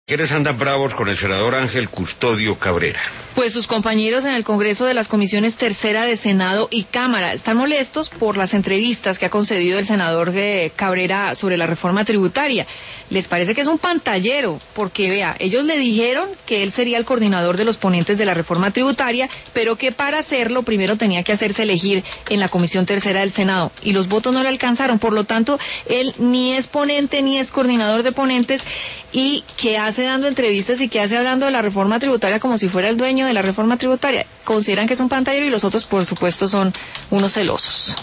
¿Quiénes andan bravos con el senador Ángel Custodio Cabrera? Pues sus compañeros en el Congreso de las Comisiones Tercera de Senado y Cámara están molestos por las entrevistas que ha concedido el senador Cabrera sobre la reforma tributaria. Les parece que es un pantallero, porque vea, ellos le dijeron que él sería el coordinador de los ponentes de la reforma tributaria, pero que para hacerlo primero tenía que hacerse elegir en la Comisión Tercera del Senado, y los votos no le alcanzaron. Por lo tanto, él ni es ponente ni es coordinador de ponentes, y que hace dando entrevistas y que hace hablando de la reforma tributaria como si fuera el dueño de la reforma tributaria. Consideran que es un pantallero y los otros, por supuesto, son unos celosos.